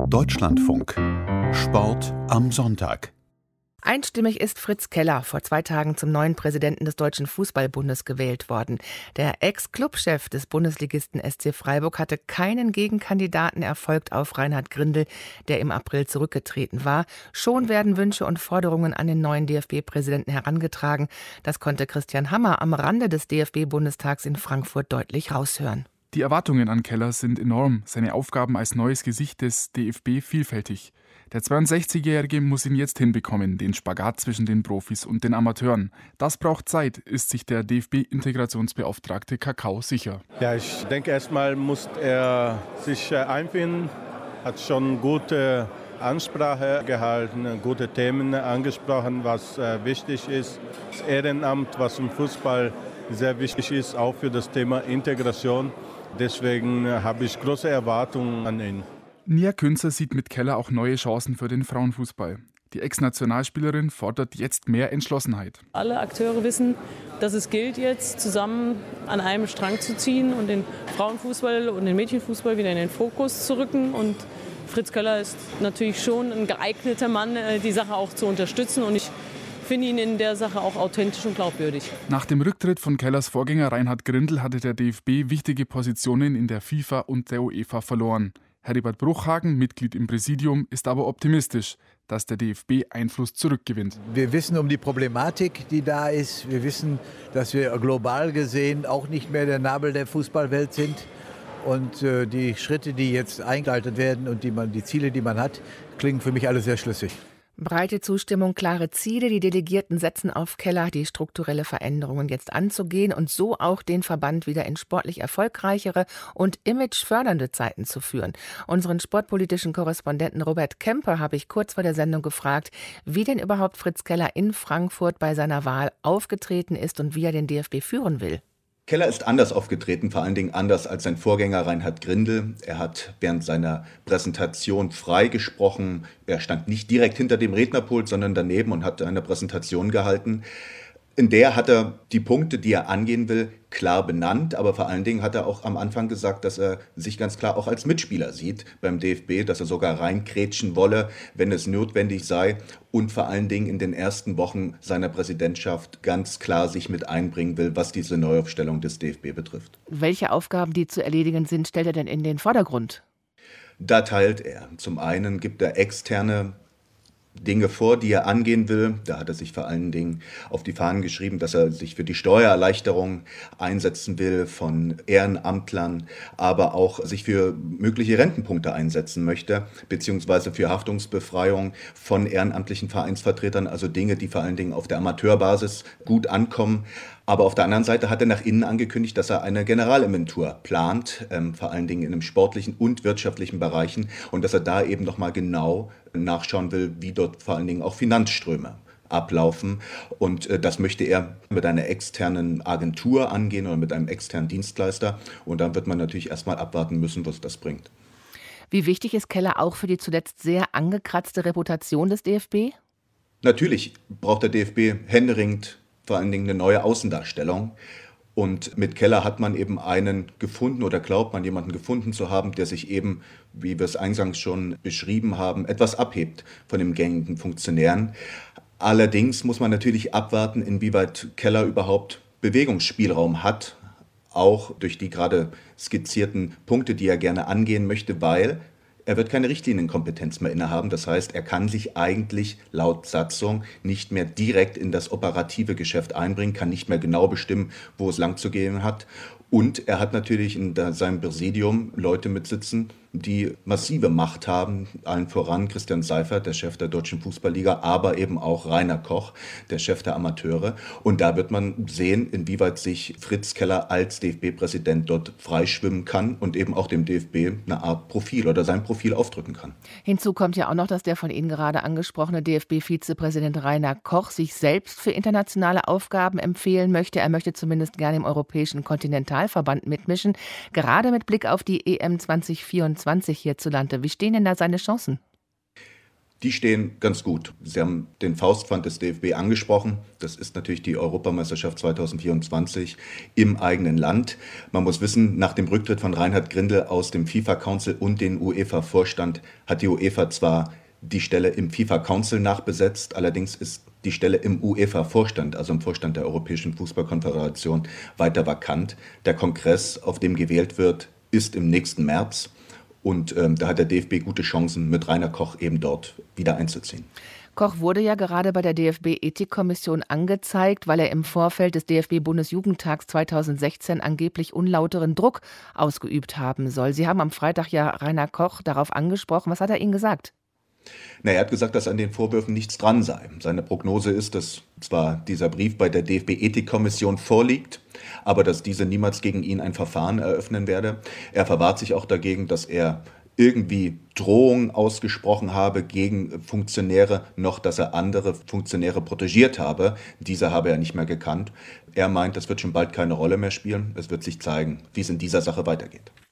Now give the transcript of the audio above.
Deutschlandfunk. Sport am Sonntag. Einstimmig ist Fritz Keller vor 2 Tagen zum neuen Präsidenten des Deutschen Fußballbundes gewählt worden. Der Ex-Clubchef des Bundesligisten SC Freiburg hatte keinen Gegenkandidaten, erfolgt auf Reinhard Grindel, der im April zurückgetreten war. Schon werden Wünsche und Forderungen an den neuen DFB-Präsidenten herangetragen. Das konnte Christian Hammer am Rande des DFB-Bundestags in Frankfurt deutlich raushören. Die Erwartungen an Keller sind enorm, seine Aufgaben als neues Gesicht des DFB vielfältig. Der 62-Jährige muss ihn jetzt hinbekommen, den Spagat zwischen den Profis und den Amateuren. Das braucht Zeit, ist sich der DFB-Integrationsbeauftragte Kakao sicher. Ja, ich denke, erstmal muss er sich einfinden, hat schon gute Ansprache gehalten, gute Themen angesprochen, was wichtig ist. Das Ehrenamt, was im Fußball sehr wichtig ist, auch für das Thema Integration. Deswegen habe ich große Erwartungen an ihn. Nia Künzer sieht mit Keller auch neue Chancen für den Frauenfußball. Die Ex-Nationalspielerin fordert jetzt mehr Entschlossenheit. Alle Akteure wissen, dass es gilt, jetzt zusammen an einem Strang zu ziehen und den Frauenfußball und den Mädchenfußball wieder in den Fokus zu rücken. Und Fritz Keller ist natürlich schon ein geeigneter Mann, die Sache auch zu unterstützen. Und ich finde ihn in der Sache auch authentisch und glaubwürdig. Nach dem Rücktritt von Kellers Vorgänger Reinhard Grindel hatte der DFB wichtige Positionen in der FIFA und der UEFA verloren. Heribert Bruchhagen, Mitglied im Präsidium, ist aber optimistisch, dass der DFB Einfluss zurückgewinnt. Wir wissen um die Problematik, die da ist. Wir wissen, dass wir global gesehen auch nicht mehr der Nabel der Fußballwelt sind. Und die Schritte, die jetzt eingeleitet werden und die Ziele, die man hat, klingen für mich alle sehr schlüssig. Breite Zustimmung, klare Ziele. Die Delegierten setzen auf Keller, die strukturelle Veränderungen jetzt anzugehen und so auch den Verband wieder in sportlich erfolgreichere und imagefördernde Zeiten zu führen. Unseren sportpolitischen Korrespondenten Robert Kemper habe ich kurz vor der Sendung gefragt, wie denn überhaupt Fritz Keller in Frankfurt bei seiner Wahl aufgetreten ist und wie er den DFB führen will. Keller ist anders aufgetreten, vor allen Dingen anders als sein Vorgänger Reinhard Grindel. Er hat während seiner Präsentation frei gesprochen. Er stand nicht direkt hinter dem Rednerpult, sondern daneben und hat eine Präsentation gehalten. In der hat er die Punkte, die er angehen will, klar benannt. Aber vor allen Dingen hat er auch am Anfang gesagt, dass er sich ganz klar auch als Mitspieler sieht beim DFB, dass er sogar reinkrätschen wolle, wenn es notwendig sei. Und vor allen Dingen in den ersten Wochen seiner Präsidentschaft ganz klar sich mit einbringen will, was diese Neuaufstellung des DFB betrifft. Welche Aufgaben, die zu erledigen sind, stellt er denn in den Vordergrund? Da teilt er. Zum einen gibt er externe Dinge vor, die er angehen will. Da hat er sich vor allen Dingen auf die Fahnen geschrieben, dass er sich für die Steuererleichterung einsetzen will von Ehrenamtlern, aber auch sich für mögliche Rentenpunkte einsetzen möchte, beziehungsweise für Haftungsbefreiung von ehrenamtlichen Vereinsvertretern, also Dinge, die vor allen Dingen auf der Amateurbasis gut ankommen. Aber auf der anderen Seite hat er nach innen angekündigt, dass er eine Generalinventur plant, vor allen Dingen in den sportlichen und wirtschaftlichen Bereichen und dass er da eben nochmal genau nachschauen will, wie dort vor allen Dingen auch Finanzströme ablaufen. Und das möchte er mit einer externen Agentur angehen oder mit einem externen Dienstleister. Und dann wird man natürlich erstmal abwarten müssen, was das bringt. Wie wichtig ist Keller auch für die zuletzt sehr angekratzte Reputation des DFB? Natürlich braucht der DFB händeringend vor allen Dingen eine neue Außendarstellung. Und mit Keller hat man eben einen gefunden oder glaubt man jemanden gefunden zu haben, der sich eben, wie wir es eingangs schon beschrieben haben, etwas abhebt von den gängigen Funktionären. Allerdings muss man natürlich abwarten, inwieweit Keller überhaupt Bewegungsspielraum hat, auch durch die gerade skizzierten Punkte, die er gerne angehen möchte, weil er wird keine Richtlinienkompetenz mehr innehaben. Das heißt, er kann sich eigentlich laut Satzung nicht mehr direkt in das operative Geschäft einbringen, kann nicht mehr genau bestimmen, wo es lang zu gehen hat. Und er hat natürlich in seinem Präsidium Leute mitsitzen, die massive Macht haben, allen voran Christian Seifert, der Chef der Deutschen Fußballliga, aber eben auch Rainer Koch, der Chef der Amateure. Und da wird man sehen, inwieweit sich Fritz Keller als DFB-Präsident dort freischwimmen kann und eben auch dem DFB eine Art Profil oder sein Profil aufdrücken kann. Hinzu kommt ja auch noch, dass der von Ihnen gerade angesprochene DFB-Vizepräsident Rainer Koch sich selbst für internationale Aufgaben empfehlen möchte. Er möchte zumindest gerne im Europäischen Kontinentalverband mitmischen, gerade mit Blick auf die EM 2024 hierzulande. Wie stehen denn da seine Chancen? Die stehen ganz gut. Sie haben den Faustpfand des DFB angesprochen. Das ist natürlich die Europameisterschaft 2024 im eigenen Land. Man muss wissen, nach dem Rücktritt von Reinhard Grindel aus dem FIFA-Council und den UEFA-Vorstand hat die UEFA zwar die Stelle im FIFA-Council nachbesetzt, allerdings ist die Stelle im UEFA-Vorstand, also im Vorstand der Europäischen Fußballkonföderation, weiter vakant. Der Kongress, auf dem gewählt wird, ist im nächsten März. Und da hat der DFB gute Chancen, mit Rainer Koch eben dort wieder einzuziehen. Koch wurde ja gerade bei der DFB-Ethikkommission angezeigt, weil er im Vorfeld des DFB-Bundesjugendtags 2016 angeblich unlauteren Druck ausgeübt haben soll. Sie haben am Freitag ja Rainer Koch darauf angesprochen. Was hat er Ihnen gesagt? Er hat gesagt, dass an den Vorwürfen nichts dran sei. Seine Prognose ist, dass zwar dieser Brief bei der DFB-Ethikkommission vorliegt, aber dass diese niemals gegen ihn ein Verfahren eröffnen werde. Er verwahrt sich auch dagegen, dass er irgendwie Drohungen ausgesprochen habe gegen Funktionäre, noch dass er andere Funktionäre protegiert habe. Diese habe er nicht mehr gekannt. Er meint, das wird schon bald keine Rolle mehr spielen. Es wird sich zeigen, wie es in dieser Sache weitergeht.